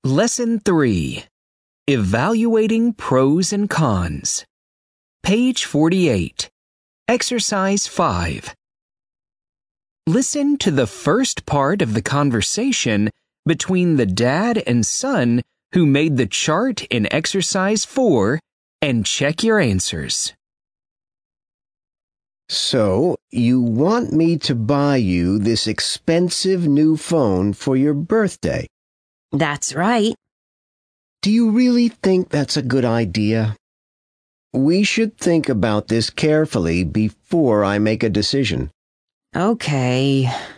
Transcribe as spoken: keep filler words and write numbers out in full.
Lesson three. Evaluating Pros and Cons. Page forty-eight. Exercise five. Listen to the first part of the conversation between the dad and son who made the chart in exercise four and check your answers. So, you want me to buy you this expensive new phone for your birthday? That's right. Do you really think that's a good idea? We should think about this carefully before I make a decision. Okay.